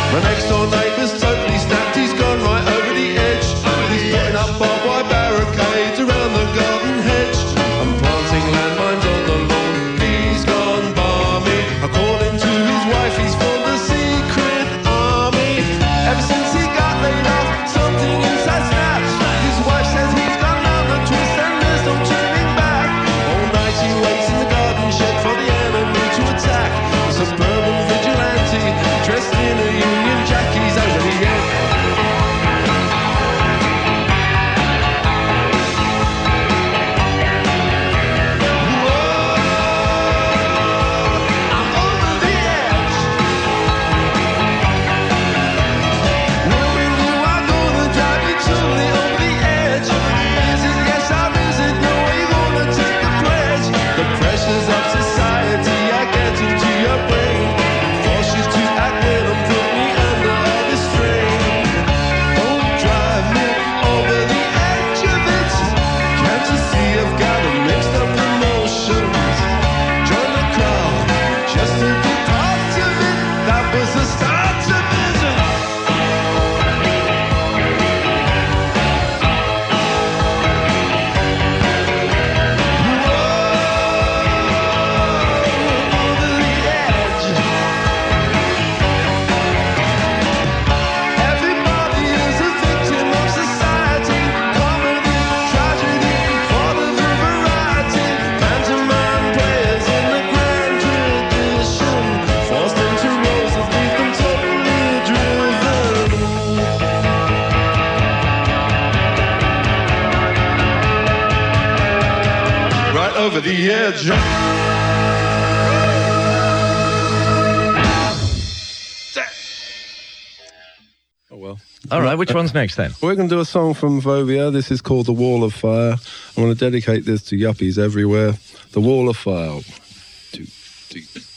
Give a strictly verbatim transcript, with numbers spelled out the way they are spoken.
My next door neighbour's totally snapped, he's gone right over the edge. He's putting up barbed wire barricades around the garden hedge. I'm planting landmines on the lawn, he's gone balmy. According to his wife, he's formed a secret army. Ever since he got laid off, something inside snaps. His wife says he's gone round the twist and there's no turning back. All night he waits in the garden shed for the enemy to attack. A suburban vigilante dressed in a Union Jack, he's over the edge. Over the edge. Oh well. All right, which one's next then? We're going to do a song from Vovia. This is called The Wall of Fire. I want to dedicate this to yuppies everywhere. The Wall of Fire. Two, two.